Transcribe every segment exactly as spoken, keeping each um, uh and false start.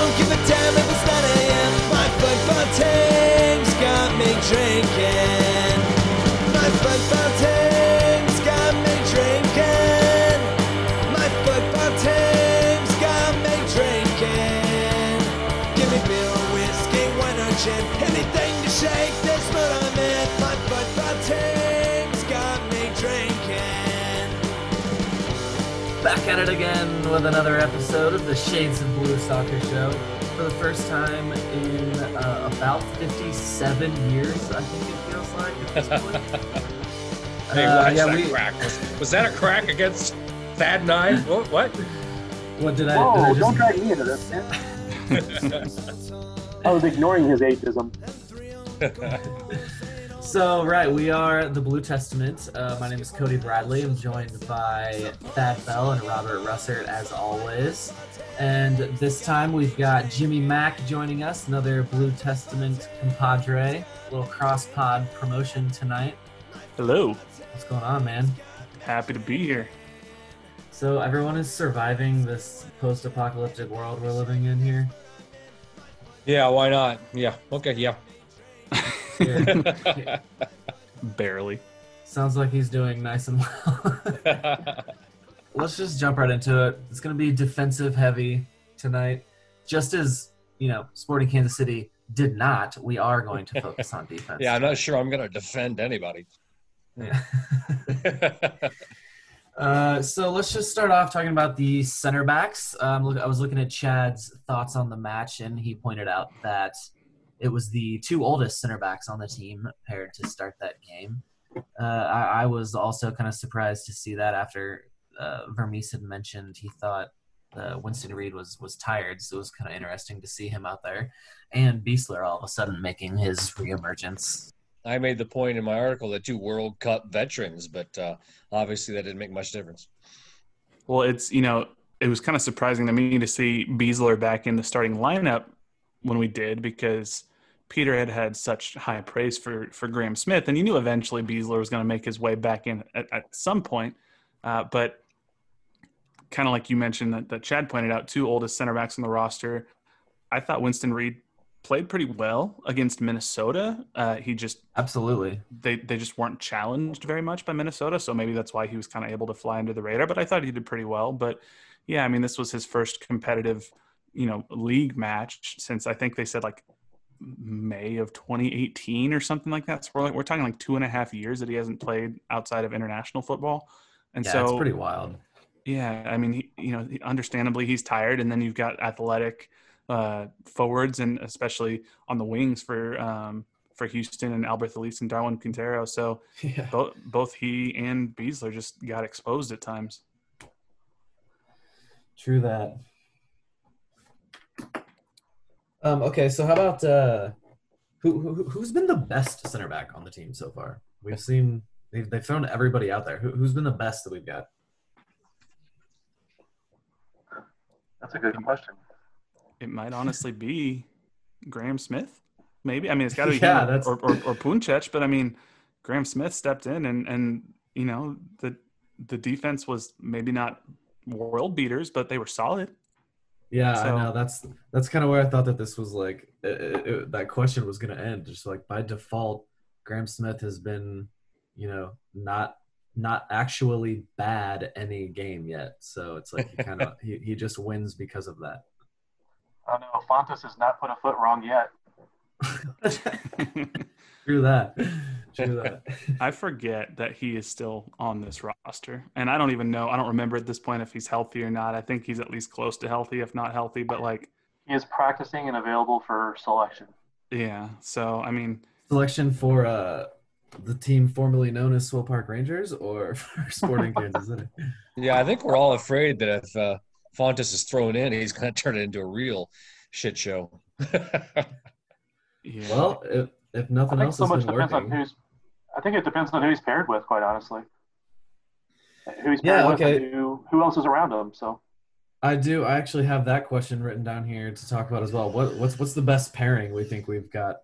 don't give a damn if it's nine a.m. My football team's got me drinking. My football team's got me drinking. My football team's got me drinking. Give me beer or whiskey, wine or gin, anything to shake this mood I'm in. My football team's got me drinking. Back at it again with another episode of the Shades of Blue Soccer Show. For the first time in uh, about fifty-seven years, I think it feels like at this point. Hey, Uh, watch yeah, that we- crack. Was, was that a crack against Thad Nine? What? What? What did I? Whoa, did I just- don't drag me into this, man. I was ignoring his atheism. So, right, we are the Blue Testament. Uh, my name is Cody Bradley. I'm joined by Thad Bell and Robert Russert, as always. And this time we've got Jimmy Mack joining us, another Blue Testament compadre. A little cross-pod promotion tonight. Hello. What's going on, man? Happy to be here. So everyone is surviving this post-apocalyptic world we're living in here. Yeah, why not? Yeah. Okay. Yeah. Yeah. Barely. Sounds like he's doing nice and well. Let's just jump right into it. It's going to be defensive heavy tonight. Just as, you know, Sporting Kansas City did not, we are going to focus on defense. Yeah, I'm not sure I'm going to defend anybody. Yeah. uh, so let's just start off talking about the center backs. Um, look, I was looking at Chad's thoughts on the match, and he pointed out that it was the two oldest center backs on the team paired to start that game. Uh, I, I was also kind of surprised to see that after uh, Vermees had mentioned he thought uh, Winston Reed was was tired, so it was kind of interesting to see him out there. And Beasler all of a sudden making his reemergence. I made the point in my article that two World Cup veterans, but uh, obviously that didn't make much difference. Well, it's, you know, it was kind of surprising to me to see Beasler back in the starting lineup when we did, because Peter had had such high praise for, for Graham Smith, and you knew eventually Beasler was going to make his way back in at, at some point. Uh, but kind of like you mentioned that, that Chad pointed out, two oldest center backs on the roster. I thought Winston Reed played pretty well against Minnesota. Uh, he just Absolutely. they they just weren't challenged very much by Minnesota, so maybe that's why he was kind of able to fly under the radar. But I thought he did pretty well. But yeah, I mean, this was his first competitive, you know, league match since I think they said like May of twenty eighteen or something like that. So we're like, we're talking like two and a half years that he hasn't played outside of international football, and Yeah, so it's pretty wild. yeah, I mean, he, you know, understandably he's tired, and then you've got athletic uh, forwards, and especially on the wings for um, for Houston and Albert Elise and Darwin Quintero. So Yeah. both both he and Beasler just got exposed at times. True that. Um, okay, so how about uh, who, who who's been the best center back on the team so far? We've seen they've they've thrown everybody out there. Who, who's been the best that we've got? That's a good question. It might honestly be Graham Smith, maybe. I mean, it's got to be Yeah, him that's- or, or or Punchech, but I mean, Graham Smith stepped in, and and you know the the defense was maybe not world beaters, but they were solid. Yeah, So- I know. That's that's kind of where I thought that this was like it, it, it- that question was going to end. Just like by default, Graham Smith has been, you know, not not actually bad any game yet. So it's like he kind of he, he just wins because of that. Oh no, Fontes has not put a foot wrong yet. True that. True that. I forget that he is still on this roster, and I don't even know. I don't remember at this point if he's healthy or not. I think he's at least close to healthy, if not healthy. But like, He is practicing and available for selection. yeah. So I mean, Selection for uh, the team formerly known as Swope Park Rangers or for Sporting Kansas City? Yeah, I think we're all afraid that if uh, Fontes is thrown in, he's going to turn it into a real shit show. yeah. Well, if, if I nothing think else so has much been depends working. on who's. I think it depends on who he's paired with, quite honestly. Who he's Yeah, paired with okay. and who, who else is around him. So I do. I actually have that question written down here to talk about as well. What what's what's the best pairing we think we've got?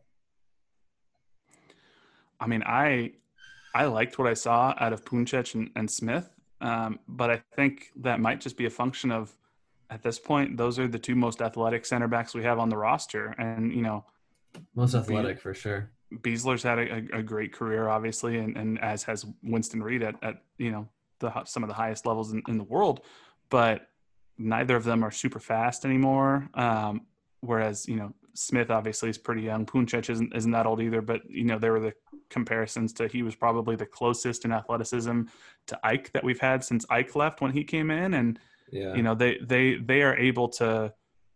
I mean, I I liked what I saw out of Punchech and, and Smith, um, but I think that might just be a function of at this point, those are the two most athletic center backs we have on the roster. And, you know, Most athletic for sure. Beasler's had a, a great career, obviously, and, and as has Winston Reed at, at you know, the some of the highest levels in, in the world. But neither of them are super fast anymore. Um, whereas, you know, Smith obviously is pretty young. Puncic isn't, isn't that old either, but, you know, there were the comparisons to he was probably the closest in athleticism to Ike that we've had since Ike left when he came in. And, Yeah. you know, they, they, they are able to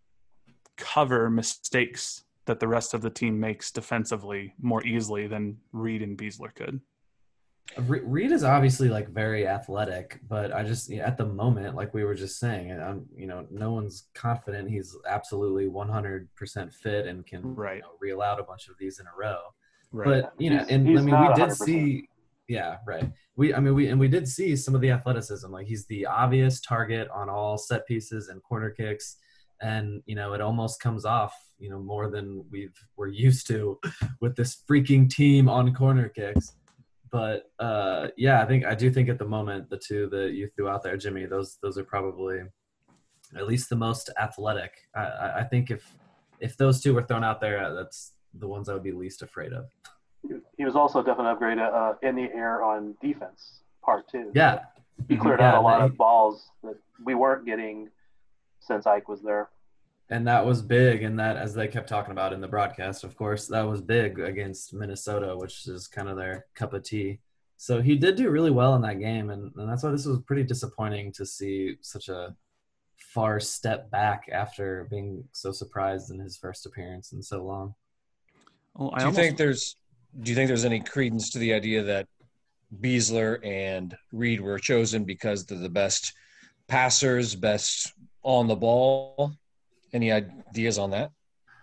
cover mistakes that the rest of the team makes defensively more easily than Reed and Beasler could. Re- Reed is obviously like very athletic, but I just you know, at the moment, like we were just saying, and I'm you know no one's confident he's absolutely one hundred percent fit and can Right. you know, reel out a bunch of these in a row. Right. But you know, He's- and he's I mean, not we one did hundred percent. see, yeah, right. We, I mean, we and we did see some of the athleticism. Like he's the obvious target on all set pieces and corner kicks, and you know, it almost comes off, you know, more than we've we're used to with this freaking team on corner kicks. But uh, yeah, I think I do think at the moment the two that you threw out there, Jimmy, those those are probably at least the most athletic. I, I I think if if those two were thrown out there, that's the ones I would be least afraid of. He was also definitely upgraded uh, in the air on defense part two. Yeah, He cleared Yeah, out a lot they- of balls that we weren't getting since Ike was there. and that was big, and that, as they kept talking about in the broadcast, of course, that was big against Minnesota, which is kind of their cup of tea. So he did do really well in that game, and, and that's why this was pretty disappointing to see such a far step back after being so surprised in his first appearance in so long. Well, I Do you almost- think there's do you think there's any credence to the idea that Beasler and Reed were chosen because they're the best passers, best on the ball? Any ideas on that?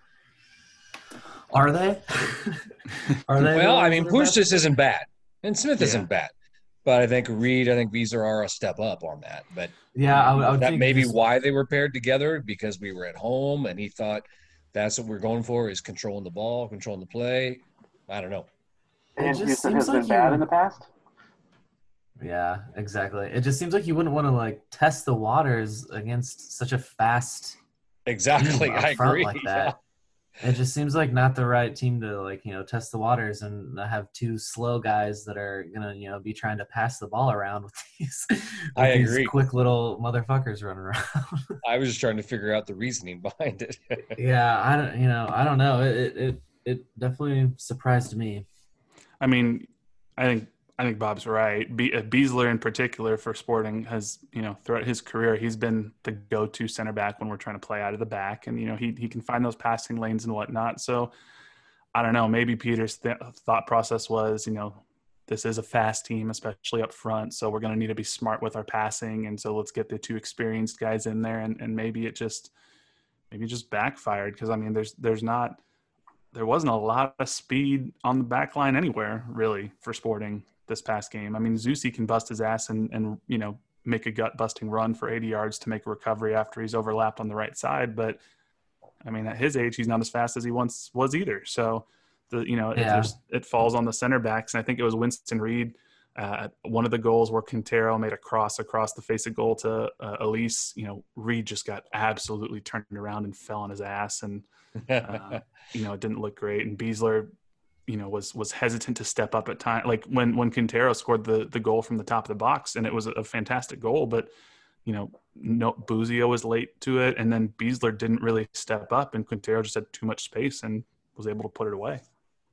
Are they? Are they? Well, the I ones mean, that are best? Puncic isn't bad, and Smith Yeah. isn't bad, but I think Reed, I think Beasler are a step up on that. But Yeah, I would, I would that think may be just- why they were paired together, because we were at home and he thought that's what we're going for, is controlling the ball, controlling the play. I don't know. It And just Houston seems has like been bad you- in the past. Yeah, exactly. It just seems like you wouldn't want to like test the waters against such a fast Exactly. team up I front agree. like that. It just seems like not the right team to like, you know, test the waters and have two slow guys that are gonna, you know, be trying to pass the ball around with these, with I these agree. quick little motherfuckers running around. I was just trying to figure out the reasoning behind it. Yeah, I don't, you know, I don't know. It, it it it definitely surprised me. I mean, I think I think Bob's right. Be- uh, Beasler in particular for Sporting has, you know, throughout his career, he's been the go-to center back when we're trying to play out of the back, and you know, he he can find those passing lanes and whatnot. So, I don't know. Maybe Peter's th- thought process was, you know, this is a fast team, especially up front, so we're going to need to be smart with our passing, and so let's get the two experienced guys in there, and and maybe it just maybe it just backfired because I mean, there's there's not there wasn't a lot of speed on the back line anywhere really for Sporting this past game. I mean, Zusi can bust his ass and, and, you know, make a gut busting run for eighty yards to make a recovery after he's overlapped on the right side. But I mean, at his age, he's not as fast as he once was either. So the, you know, it, Yeah. there's- it falls on the center backs. And I think it was Winston Reed. Uh, one of the goals where Quintero made a cross across the face of goal to uh, Elise, you know, Reed just got absolutely turned around and fell on his ass. And, uh, you know, it didn't look great. And Beasler, you know, was was hesitant to step up at time. Like when when Quintero scored the the goal from the top of the box, and it was a, a fantastic goal, but you know, no Buzio was late to it, and then Beasler didn't really step up, and Quintero just had too much space and was able to put it away.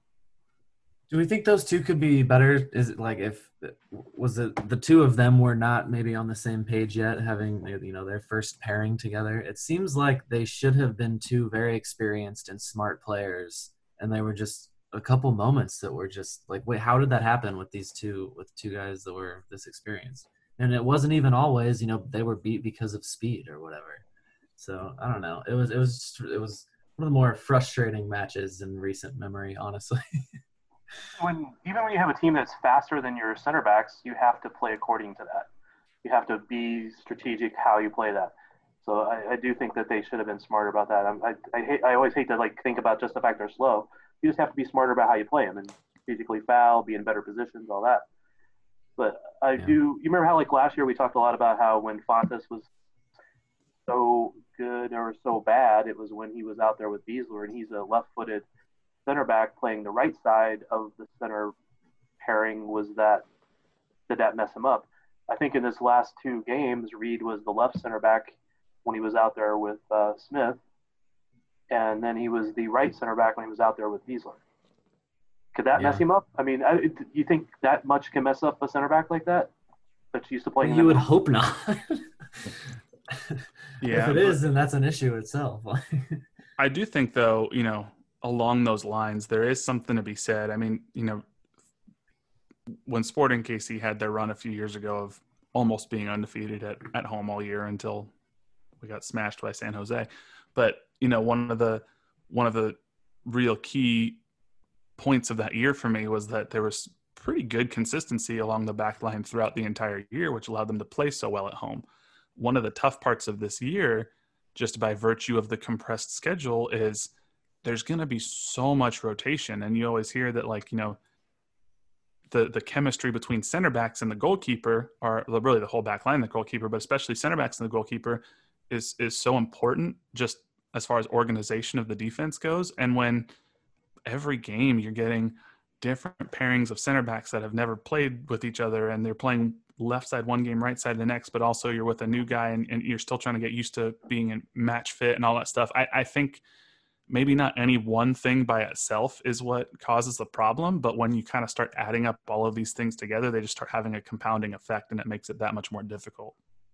Do we think those two could be better? Is it like if was it the two of them were not maybe on the same page yet, having you know their first pairing together? It seems like they should have been two very experienced and smart players, and they were just a couple moments that were just like, wait, how did that happen with these two with two guys that were this experienced? And it wasn't even always, you know, they were beat because of speed or whatever. So I don't know. It was it was just, it was one of the more frustrating matches in recent memory, honestly. When even when you have a team that's faster than your center backs, you have to play according to that. You have to be strategic how you play that. So I, I do think that they should have been smarter about that. I'm, I I hate I always hate to like think about just the fact they're slow. You just have to be smarter about how you play them and strategically foul, be in better positions, all that. But I Yeah. do. You remember how like last year we talked a lot about how when Fontes was so good or so bad, it was when he was out there with Beasler, and he's a left-footed center back playing the right side of the center pairing. Was that did that mess him up? I think in his last two games, Reed was the left center back when he was out there with uh, Smith, and then he was the right center back when he was out there with Beasler. Could that Yeah. mess him up? I mean, I, do you think that much can mess up a center back like that? That's used to playing. in You the would middle? hope not. Yeah, if it but- is, then that's an issue itself. I do think, though, you know, along those lines, there is something to be said. I mean, you know, when Sporting K C had their run a few years ago of almost being undefeated at, at home all year until we got smashed by San Jose. But, you know, one of the one of the real key points of that year for me was that there was pretty good consistency along the back line throughout the entire year, which allowed them to play so well at home. One of the tough parts of this year, just by virtue of the compressed schedule, is there's going to be so much rotation. And you always hear that, like, you know, the the chemistry between center backs and the goalkeeper, are really the whole back line, the goalkeeper, but especially center backs and the goalkeeper, is is so important just as far as organization of the defense goes. And when every game you're getting different pairings of center backs that have never played with each other, and they're playing left side one game, right side the next, but also you're with a new guy and, and you're still trying to get used to being in match fit and all that stuff. I, I think maybe not any one thing by itself is what causes the problem, but when you kind of start adding up all of these things together, they just start having a compounding effect, and it makes it that much more difficult.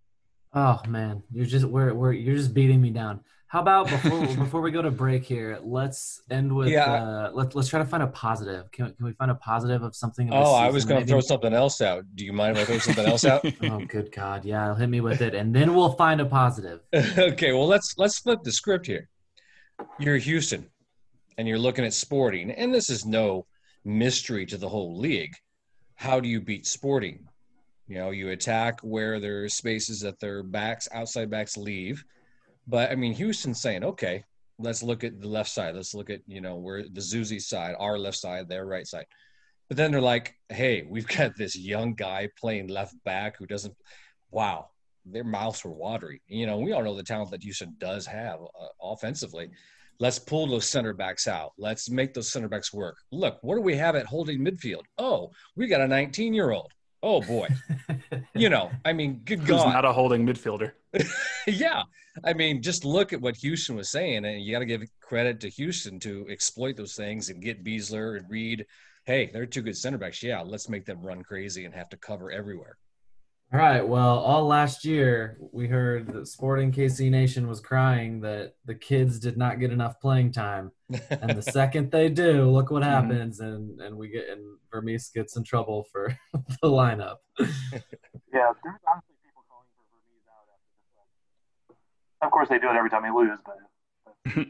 Oh man, you're just we're, we're you're just beating me down. How about before before we go to break here, let's end with Yeah. uh, let's let's try to find a positive. Can can we find a positive of something? Of this Oh, I was season, going to maybe? throw something else out. Do you mind if I throw something else out? Oh, good God, yeah, hit me with it, and then we'll find a positive. Okay, well, let's let's flip the script here. You're Houston, and you're looking at Sporting, and this is no mystery to the whole league. How do you beat Sporting? You know, you attack where there's spaces that their backs, outside backs leave. But, I mean, Houston's saying, okay, let's look at the left side. Let's look at, you know, where the Zuzi side, our left side, their right side. But then they're like, hey, we've got this young guy playing left back who doesn't – wow, their mouths were watery. You know, we all know the talent that Houston does have uh, offensively. Let's pull those center backs out. Let's make those center backs work. Look, what do we have at holding midfield? Oh, we got a nineteen-year-old. Oh, boy. You know, I mean, good Who's God. not a holding midfielder. Yeah. I mean, just look at what Houston was saying, and you got to give credit to Houston to exploit those things and get Beasler and Reed. Hey, they're two good center backs. Yeah, let's make them run crazy and have to cover everywhere. All right. Well, all last year we heard that Sporting K C Nation was crying that the kids did not get enough playing time, and the second they do, look what happens, and and we get and Vermees gets in trouble for the lineup. Yeah, there's honestly people calling for Vermees out after this one. Of course, they do it every time they lose, but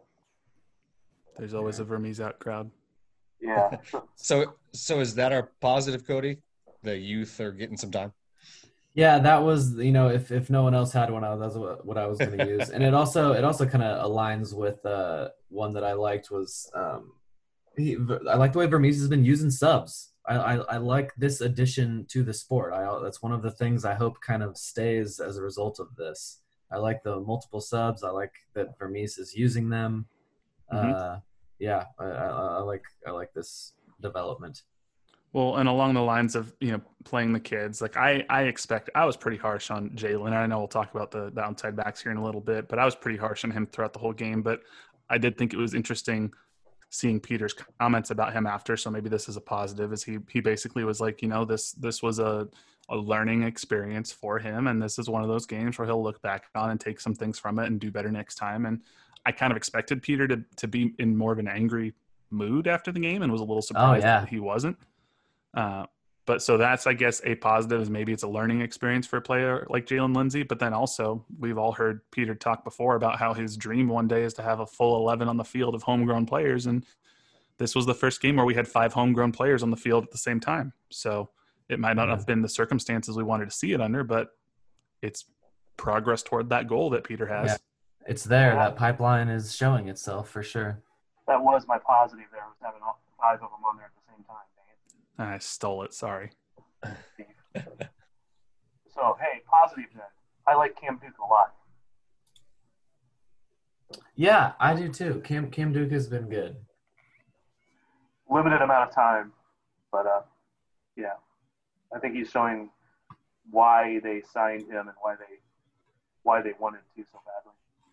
There's always a Vermees out crowd. yeah. So, so is that our positive, Cody? The youth are getting some time. Yeah, that was, you know, if, if no one else had one, I was, that's what, what I was going to use. And it also it also kind of aligns with uh, one that I liked was um, he, I like the way Vermees has been using subs. I, I, I like this addition to the sport. I, that's one of the things I hope kind of stays as a result of this. I like the multiple subs. I like that Vermees is using them. Mhm. Uh, yeah, I, I, I like I like this development. Well, and along the lines of, you know, playing the kids, like I, I expect, I was pretty harsh on Jalen. I know we'll talk about the, the outside backs here in a little bit, but I was pretty harsh on him throughout the whole game. But I did think it was interesting seeing Peter's comments about him after. So maybe this is a positive, is he, he basically was like, you know, this, this was a, a learning experience for him. And this is one of those games where he'll look back on and take some things from it and do better next time. And I kind of expected Peter to, to be in more of an angry mood after the game, and was a little surprised yeah. that he wasn't. Uh, but so that's, I guess, a positive, is maybe it's a learning experience for a player like Jalen Lindsey. But then also we've all heard Peter talk before about how his dream one day is to have a full eleven on the field of homegrown players. And this was the first game where we had five homegrown players on the field at the same time. So it might not Yeah. have been the circumstances we wanted to see it under, but it's progress toward that goal that Peter has. Yeah. It's there. That pipeline is showing itself for sure. That was my positive there, was having all five of them on there at the same time. Dang I stole it. Sorry. it, Steve. So, hey, positive then. I like Cam Duke a lot. Yeah, I do too. Cam Cam Duke has been good. Limited amount of time, but uh, yeah, I think he's showing why they signed him and why they why they wanted to so badly.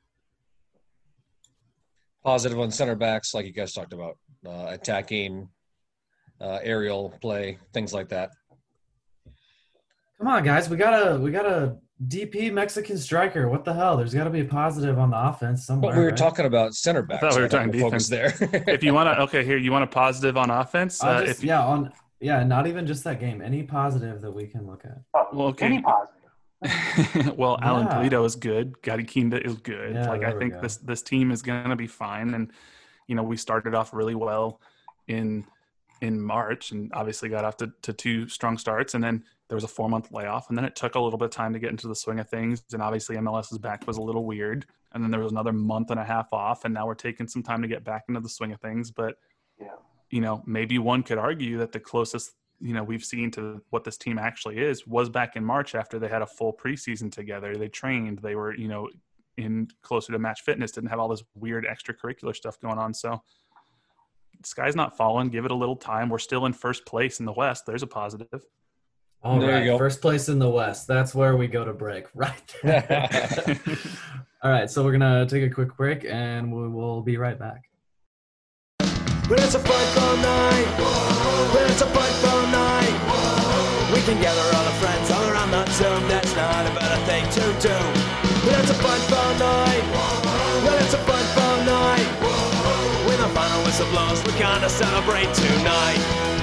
Positive on center backs, like you guys talked about, uh, attacking, uh, aerial play, things like that. Come on, guys, we got a we got a D P Mexican striker. What the hell? There's got to be a positive on the offense somewhere. But we were right? talking about center backs. thought we so were talking we'll focus there. If you want to, okay, here you want a positive on offense. I'll Uh, just- if yeah, on yeah, not even just that game. Any positive that we can look at. Oh, Well, okay. any positive. well, Alan Yeah. Toledo is good. Gadi Kinda is good. Yeah, like there I we think go. this this team is going to be fine. And you know, we started off really well in in March, and obviously got off to, to two strong starts, and then there was a four month layoff, and then it took a little bit of time to get into the swing of things. And obviously, MLS's back was a little weird, and then there was another month and a half off, and now we're taking some time to get back into the swing of things. But Yeah. you know, maybe one could argue that the closest, you know, we've seen to what this team actually is was back in March after they had a full preseason together. They trained, they were, you know, in closer to match fitness, didn't have all this weird extracurricular stuff going on. So the sky's not falling. Give it a little time. We're still in first place in the West. There's a positive. All There you right, go. first place in the West. That's where we go to break, right there. All right, so we're gonna take a quick break, and we will be right back. When it's a football night, when it's a football night, we can gather all our friends all around the Zoom. That's not a better thing to do. When it's a football night, when it's a football night, when the final whistle blows, we're gonna celebrate tonight.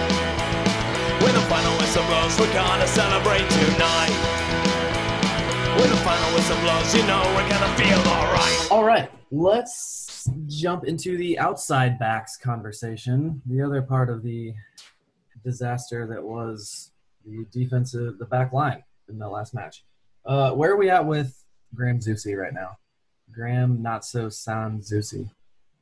When the final whistle blows, we're gonna celebrate tonight. When the final whistle blows, you know we're gonna feel alright. All right, let's jump into the outside backs conversation. The other part of the disaster that was the defensive, the back line in the last match. Uh, where are we at with Graham Zusi right now? Graham, not so sound Zusi.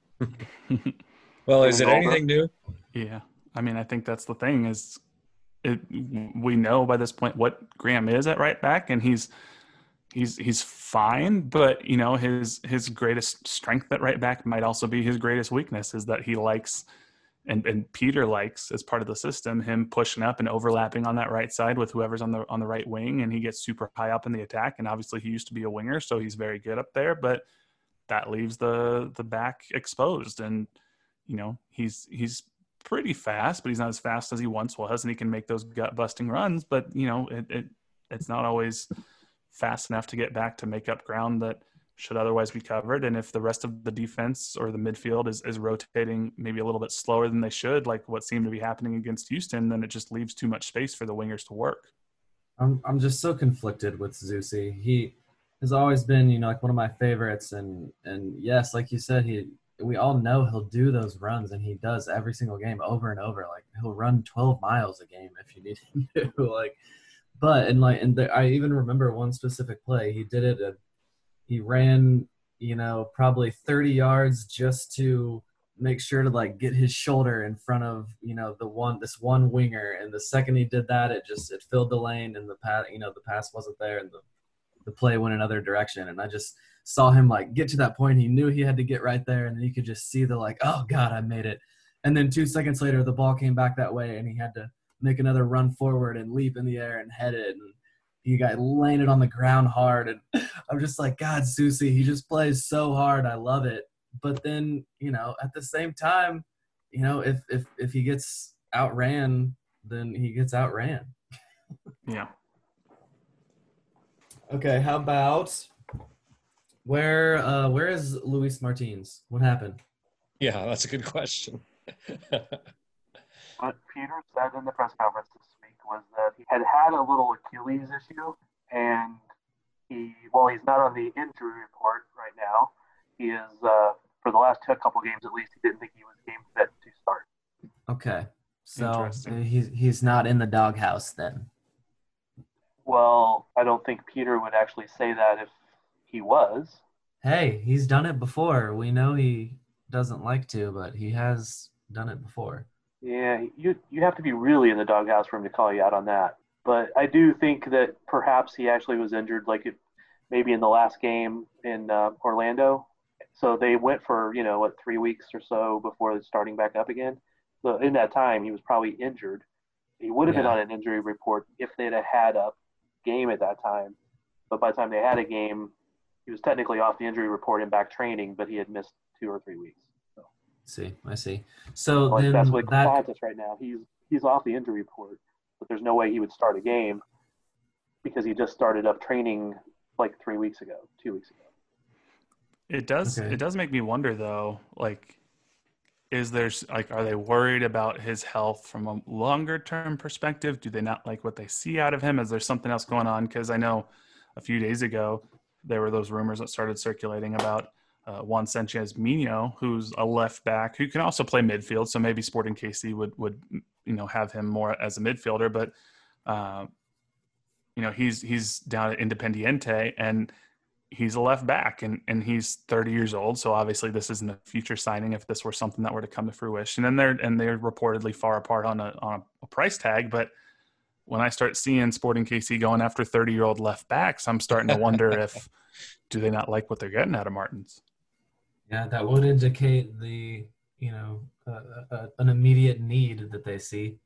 Well, is it Getting older. anything new? Yeah. I mean, I think that's the thing is it, we know by this point what Graham is at right back, and he's he's he's fine, but you know, his his greatest strength at right back might also be his greatest weakness, is that he likes and, and Peter likes, as part of the system, him pushing up and overlapping on that right side with whoever's on the on the right wing, and he gets super high up in the attack. And obviously he used to be a winger, so he's very good up there, but that leaves the the back exposed. And you know, he's he's pretty fast, but he's not as fast as he once was, and he can make those gut busting runs, but you know, it, it it's not always fast enough to get back to make up ground that should otherwise be covered. And if the rest of the defense or the midfield is, is rotating maybe a little bit slower than they should, like what seemed to be happening against Houston, then it just leaves too much space for the wingers to work. I'm I'm just so conflicted with Zusi. He has always been, you know, like one of my favorites, and and yes, like you said, he we all know he'll do those runs, and he does every single game over and over. Like he'll run twelve miles a game if you need him to. Like, but and like and the, I even remember one specific play. He did it. At, he ran, you know, probably thirty yards just to make sure to like get his shoulder in front of, you know, the one this one winger. And the second he did that, it just it filled the lane, and the pass, you know, the pass wasn't there, and the the play went another direction. And I just saw him like get to that point. He knew he had to get right there, and then you could just see the like, oh God, I made it. And then two seconds later, the ball came back that way, and he had to make another run forward and leap in the air and head it. And he got landed on the ground hard. And I'm just like, God, Zusi, he just plays so hard. I love it. But then, you know, at the same time, you know, if if if he gets outran, then he gets outran. Yeah. Okay, how about where uh where is Luis Martins? What happened? Yeah, that's a good question. What Peter said in the press conference this week was that he had had a little Achilles issue, and he, well, he's not on the injury report right now. He is, uh, for the last two, couple games at least, he didn't think he was game fit to start. Okay. So Interesting. he's he's not in the doghouse then. Well, I don't think Peter would actually say that if he was. Hey, he's done it before. We know he doesn't like to, but he has done it before. Yeah, you you have to be really in the doghouse for him to call you out on that. But I do think that perhaps he actually was injured, like it, maybe in the last game in uh, Orlando, So they went for, you know, what, three weeks or so before starting back up again. So in that time, he was probably injured. He would have been Yeah. on an injury report if they'd have had a game at that time. But by the time they had a game, he was technically off the injury report and back training, but he had missed two or three weeks. So see, I see. So like then that's what that Contis right now. He's he's off the injury report, but there's no way he would start a game because he just started up training like three weeks ago, two weeks ago. It does. Okay. It does make me wonder, though. Like, is there like, are they worried about his health from a longer term perspective? Do they not like what they see out of him? Is there something else going on? Because I know a few days ago there were those rumors that started circulating about uh, Juan Sanchez Mino, who's a left back who can also play midfield. So maybe Sporting K C would would you know have him more as a midfielder, but uh, you know he's he's down at Independiente and he's a left back and, and he's thirty years old. So obviously this isn't a future signing if this were something that were to come to fruition. And they're, and they're reportedly far apart on a, on a price tag. But when I start seeing Sporting K C going after thirty year old left backs, I'm starting to wonder if, do they not like what they're getting out of Martins? yeah, that would indicate the, you know, uh, uh, an immediate need that they see.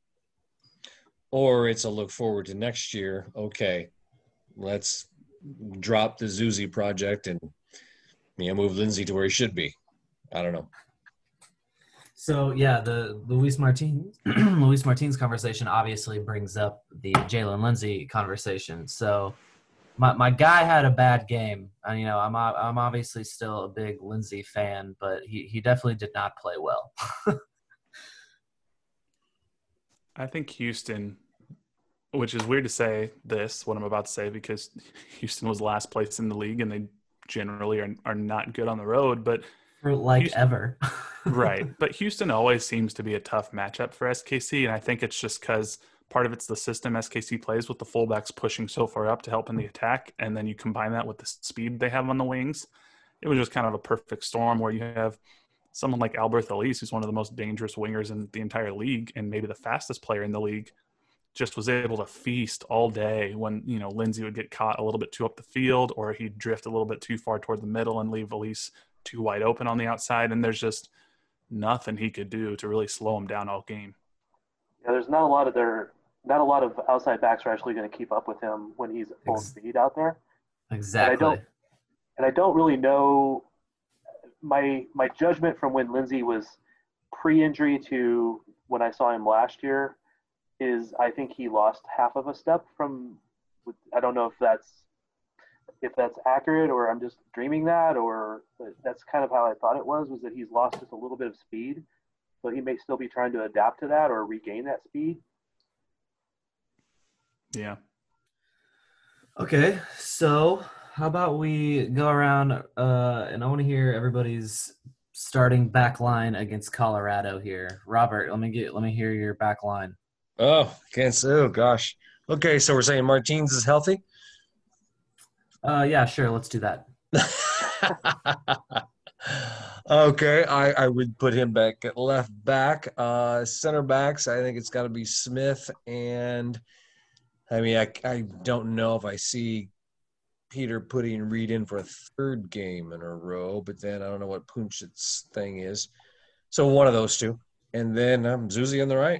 Or it's a look forward to next year. Okay, let's drop the Zuzi project and you know, move Lindsay to where he should be. I don't know. So yeah, the Luis Martinez Luis Martinez conversation obviously brings up the Jalen Lindsay conversation. So my my guy had a bad game, and you know I'm I'm obviously still a big Lindsay fan, but he he definitely did not play well. I think Houston, which is weird to say this, what I'm about to say, because Houston was last place in the league and they generally are, are not good on the road, but For like Houston, ever. right. But Houston always seems to be a tough matchup for S K C. And I think it's just because part of it's the system S K C plays with the fullbacks pushing so far up to help in the attack. And then you combine that with the speed they have on the wings. It was just kind of a perfect storm where you have someone like Alberth Elise, who's one of the most dangerous wingers in the entire league and maybe the fastest player in the league, just was able to feast all day when, you know, Lindsay would get caught a little bit too up the field or he'd drift a little bit too far toward the middle and leave Elise too wide open on the outside. And there's just nothing he could do to really slow him down all game. Yeah, there's not a lot of their not a lot of outside backs are actually going to keep up with him when he's full Ex- speed out there. Exactly. don't- And I don't really know my my judgment from when Lindsay was pre-injury to when I saw him last year is I think he lost half of a step from. I don't know if that's if that's accurate or I'm just dreaming that, or that's kind of how I thought it was. Was that he's lost just a little bit of speed, so he may still be trying to adapt to that or regain that speed. Yeah. Okay, so how about we go around uh, and I want to hear everybody's starting back line against Colorado here. Robert, let me get let me hear your back line. Oh, can't say. Oh, gosh. Okay, so we're saying Martins is healthy? Uh, yeah, sure, let's do that. Okay, I, I would put him back at left back. Uh, center backs, I think it's got to be Smith. And, I mean, I, I don't know if I see Peter putting Reed in for a third game in a row, but then I don't know what Punchet's thing is. So one of those two. And then um, Zuzi on the right.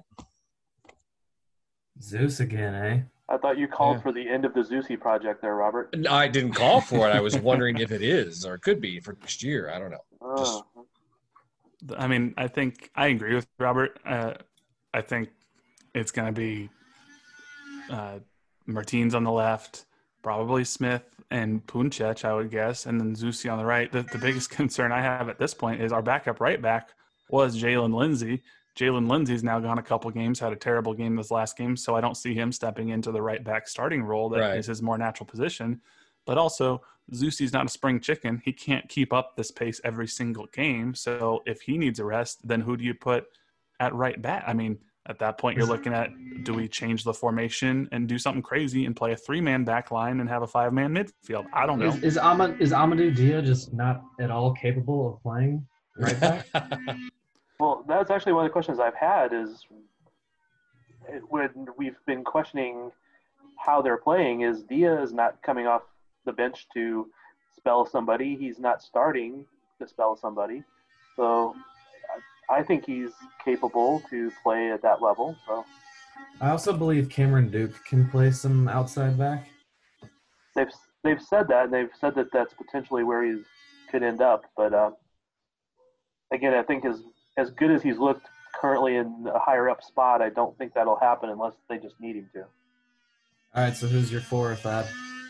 Zeus again, eh? I thought you called Yeah. for the end of the Zusi project there, Robert. No, I didn't call for it. I was wondering if it is or could be for next year. I don't know. Just- Oh, I mean, I think I agree with Robert. Uh, I think it's going to be uh, Martins on the left, probably Smith and Punchet, I would guess, and then Zusi on the right. The, the biggest concern I have at this point is our backup right back was Jalen Lindsay. Jalen Lindsay's now gone a couple games, had a terrible game this last game, so I don't see him stepping into the right back starting role. That Right. is his more natural position. But also, Zusi's not a spring chicken. He can't keep up this pace every single game. So if he needs a rest, then who do you put at right back? I mean, at that point, you're looking at, do we change the formation and do something crazy and play a three-man back line and have a five-man midfield? I don't know. Is is, Ama, is Amadou Dia just not at all capable of playing right back? well, that's actually one of the questions I've had is when we've been questioning how they're playing is Dia is not coming off the bench to spell somebody. He's not starting. to spell somebody. So I, I think he's capable to play at that level. So I also believe Cameron Duke can play some outside back. they've they've said that, and they've said that that's potentially where he could end up. But uh, again, I think as as good as he's looked currently in a higher up spot, I don't think that'll happen unless they just need him to. All right, so who's your four, Thad?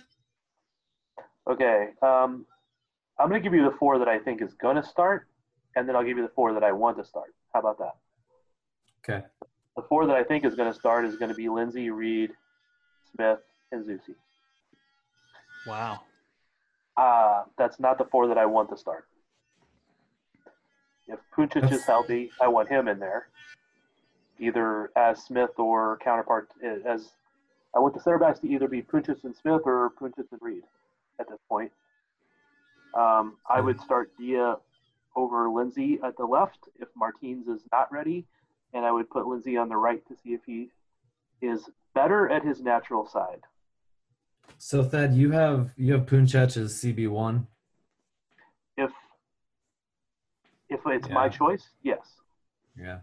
Okay, um, I'm going to give you the four that I think is going to start, and then I'll give you the four that I want to start. How about that? Okay. The four that I think is going to start is going to be Lindsey, Reed, Smith, and Zusi. Wow. Uh, that's not the four that I want to start. If Puncic That's- is healthy, I want him in there, either as Smith or counterpart. As I want the center backs to either be Puncic and Smith or Puncic and Reed at this point. Um, I would start Dia over Lindsey at the left if Martins is not ready, and I would put Lindsey on the right to see if he is better at his natural side. So Thad, you have you have Puncic as C B one. If if it's Yeah. my choice, yes. Yeah.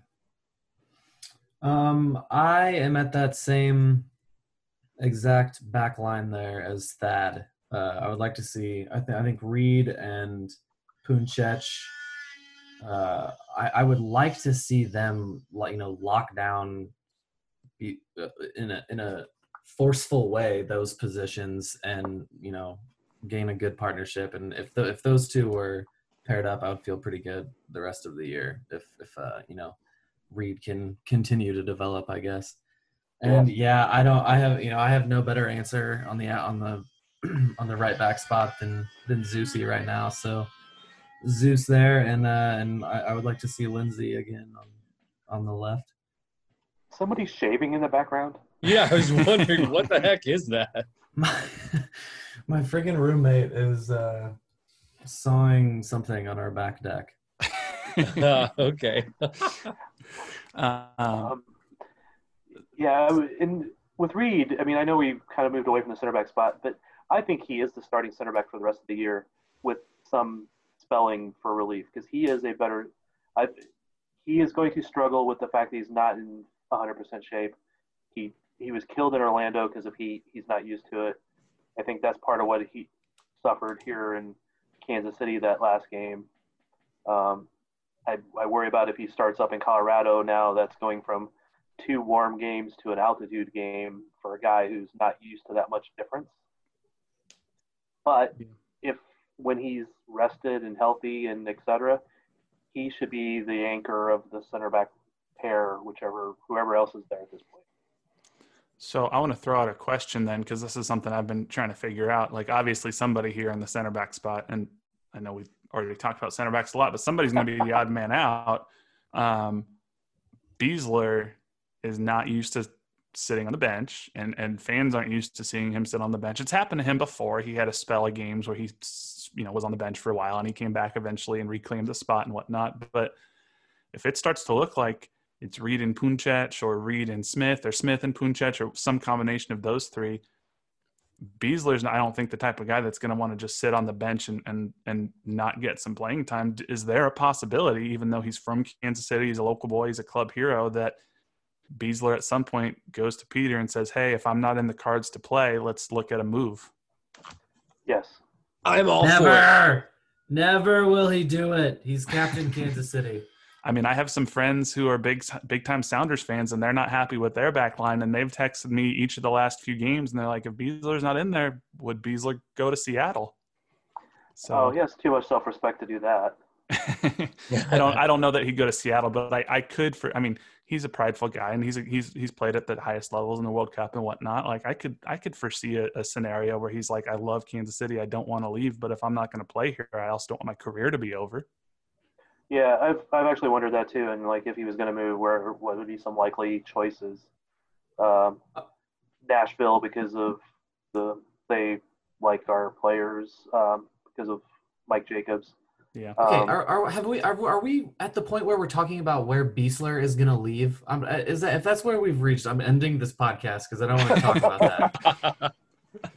Um, I am at that same exact back line there as Thad. Uh, I would like to see. I think I think Reed and Puncic. Uh, I, I would like to see them, like you know, lock down, be, uh, in a in a forceful way those positions, and you know, gain a good partnership. And if the, if those two were paired up, I would feel pretty good the rest of the year. If if uh, you know, Reed can continue to develop, I guess. And yeah, I don't. I have you know I have no better answer on the on the on the right back spot than than Zusi right now. So Zeus there, and uh, and I, I would like to see Lindsey again on on the left. Somebody shaving in the background. Yeah, I was wondering what the heck is that? My my friggin' roommate is uh, sawing something on our back deck. Uh, okay. Um, Um, yeah, and with Reed, I mean, I know we've kind of moved away from the center back spot, but I think he is the starting center back for the rest of the year with some spelling for relief because he is a better I, he is going to struggle with the fact that he's not in one hundred percent shape. He he was killed in Orlando because of heat. He's not used to it. I think that's part of what he suffered here in Kansas City that last game. Um, I, I worry about if he starts up in Colorado now. That's going from two warm games to an altitude game for a guy who's not used to that much difference. But if when he's rested and healthy and et cetera, he should be the anchor of the center back pair, whichever whoever else is there at this point. So I want to throw out a question then, because this is something I've been trying to figure out. Like, obviously, somebody here in the center back spot, and I know we've already talked about center backs a lot, but somebody's going to be the odd man out. Um, Besler is not used to sitting on the bench, and, and fans aren't used to seeing him sit on the bench. It's happened to him before. He had a spell of games where he, you know, was on the bench for a while, and he came back eventually and reclaimed the spot and whatnot. But if it starts to look like it's Reed and Puncic or Reed and Smith or Smith and Puncic or some combination of those three, Besler's, I don't think, the type of guy that's going to want to just sit on the bench and, and, and not get some playing time. Is there a possibility, even though he's from Kansas City, he's a local boy, he's a club hero, that Besler at some point goes to Peter and says, hey, if I'm not in the cards to play, let's look at a move? Yes. I'm all for it. Never, never will he do it. He's captain Kansas City. I mean, I have some friends who are big, big time Sounders fans, and they're not happy with their back line. And they've texted me each of the last few games, and they're like, if Besler's not in there, would Besler go to Seattle? So Oh, he has too much self-respect to do that. I don't, I don't know that he'd go to Seattle, but I, I could for, I mean, he's a prideful guy, and he's, a, he's, he's played at the highest levels in the World Cup and whatnot. Like I could, I could foresee a, a scenario where he's like, I love Kansas City. I don't want to leave, but if I'm not going to play here, I also don't want my career to be over. Yeah, I've I've actually wondered that too, and like if he was going to move, where what would be some likely choices? Um, Nashville because of the they like our players um, because of Mike Jacobs. Yeah. Okay, Um, are, are have we are, are we at the point where we're talking about where Besler is gonna leave? Um, is that if that's where we've reached? I'm ending this podcast because I don't want to talk about that. I,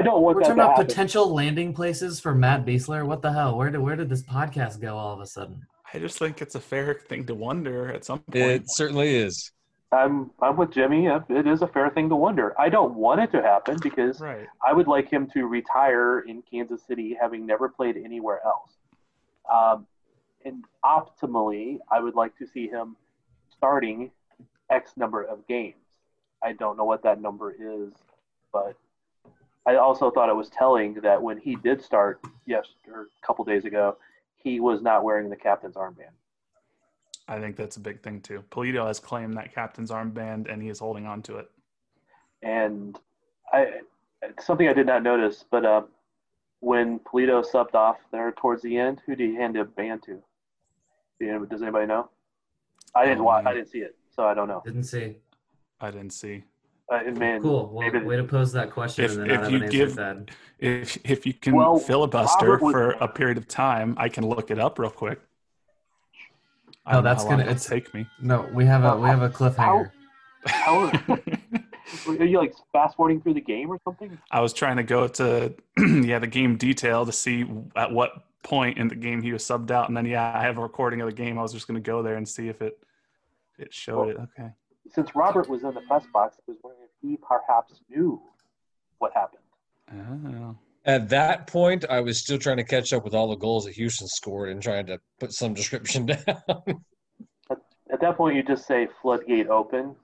don't want We're that talking to about happen. potential landing places for Matt Biesler. What the hell? Where did where did this podcast go all of a sudden? I just think it's a fair thing to wonder at some point. It certainly is. I'm I'm with Jimmy. It is a fair thing to wonder. I don't want it to happen because Right. I would like him to retire in Kansas City, having never played anywhere else. Um, and optimally, I would like to see him starting X number of games. I don't know what that number is, but I also thought it was telling that when he did start yes, or a couple days ago, he was not wearing the captain's armband. I think that's a big thing too. Polito has claimed that captain's armband, and he is holding on to it. And I, it's something I did not notice, but uh, when Polito subbed off there towards the end, who did he hand a band to? Do you- Does anybody know? I didn't Oh, watch. man. I didn't see it, so I don't know. Didn't see. I didn't see. Uh, man, Cool. Well, maybe- way to pose that question If- and then if not have you an answer give- to that. If if you can Well, filibuster Robert was- for a period of time, I can look it up real quick. I No, don't know that's how long gonna- it'll it's- take me. No, we have a Uh, we have a cliffhanger. How, are you like fast forwarding through the game or something? I was trying to go to yeah the game detail to see at what point in the game he was subbed out, and then yeah I have a recording of the game. I was just going to go there and see if it it showed it. Okay. Since Robert was in the press box, I was wondering if he perhaps knew what happened. Oh. At that point, I was still trying to catch up with all the goals that Houston scored and trying to put some description down. At that point, you just say floodgate open.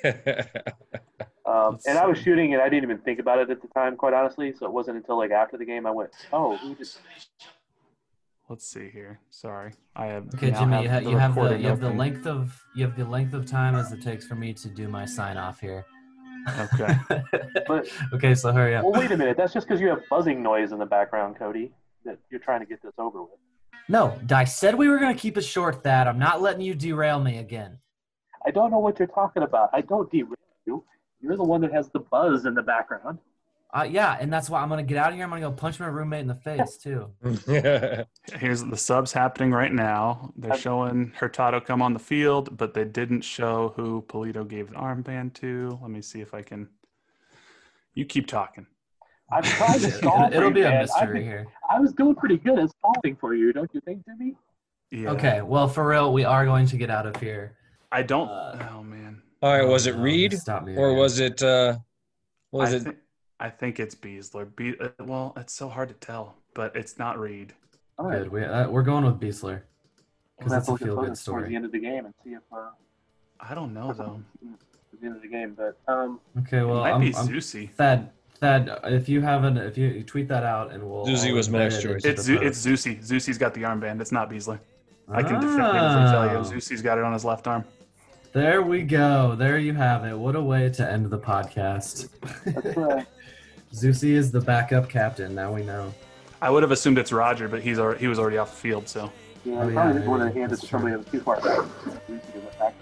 Um, Let's and I was see. shooting, and I didn't even think about it at the time, quite honestly. So it wasn't until like after the game I went, "Oh, who just?" Let's see here. Sorry, I have. Okay, now Jimmy, you, ha- the you have the recording you have the open. length of you have the length of time as it takes for me to do my sign off here. Okay. But Okay, so hurry up. well, wait a minute. That's just because you have buzzing noise in the background, Cody. That you're trying to get this over with. No, I said we were gonna keep it short. That I'm not letting you derail me again. I don't know what you're talking about. I don't derail you. You're the one that has the buzz in the background. Uh, yeah, and that's why I'm gonna get out of here. I'm gonna go punch my roommate in the face too. Here's the subs happening right now. They're showing Hurtado come on the field, but they didn't show who Polito gave the armband to. Let me see if I can. You keep talking. I'm trying to stall It'll, it'll for be you, a man. mystery I've been- here. I was doing pretty good at stalling for you, don't you think, Jimmy? Yeah. Okay, well, for real, we are going to get out of here. I don't. Uh, oh man. All right, was Oh, it no, Reed stop me or again. was it uh was I it thi- I think it's Beasler. Be- uh, well, it's so hard to tell, but it's not Reed. All right. Good. We, uh, we're going with Beasler because We'll it's have a to look at feel-good photos towards the story. end of the game and see if uh, I don't know though. towards the end of the game. But um, Okay, well, it might I'm, be I'm, Zeusy. Thad, Thad, if you haven't, if you, you tweet that out, and we'll. Zuzi I'll was my embed next it choice. into It's the Zu- it's post. Zeusy. Zeusy's got the armband. It's not Beasler. I can definitively tell you, Ah. Zeusy's got it on his left arm. There we go. There you have it. What a way to end the podcast. that's uh, Zusi is the backup captain. Now we know. I would have assumed it's Roger, but he's already, he was already off the field. So yeah, Oh, I yeah, probably didn't want maybe. to hand it That's to somebody true. that was too far back. We need to get back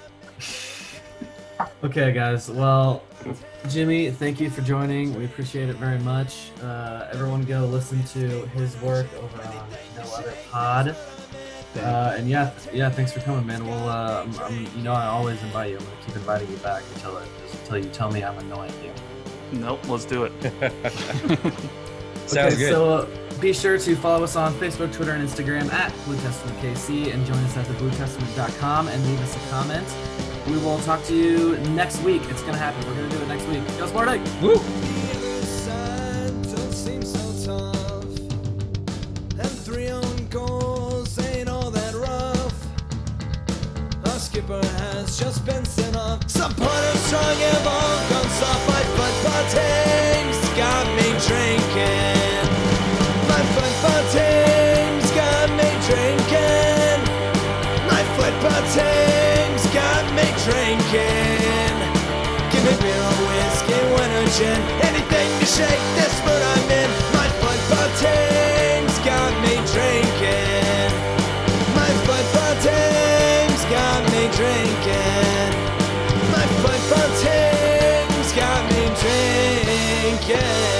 then. Okay, guys. Well, Jimmy, thank you for joining. We appreciate it very much. Uh, everyone, go listen to his work over on No Other Pod. Uh, and yeah, yeah, thanks for coming, man. We'll, uh, I'm, I'm, you know, I always invite you. I'm gonna keep inviting you back until it, until you tell me I'm annoying you. nope, let's do it. Sounds okay, good. So uh, be sure to follow us on Facebook, Twitter, and Instagram at Blue Testament K C, and join us at the blue testament dot com and leave us a comment. We will talk to you next week. It's gonna happen. We're gonna do it next week. Go Spartak! Woo! The other side don't seem so tough, and three own goals ain't all that rough. Our skipper has just been sent off. Supporters strong have all gone soft. My football team's got me drinking. My football team's got me drinking. My football team's got me drinking. Give me beer or whiskey, wine or gin, anything to shake this mood I'm in. My football team's got me drinking. My football team's got me drinking. My football team's got me drinking.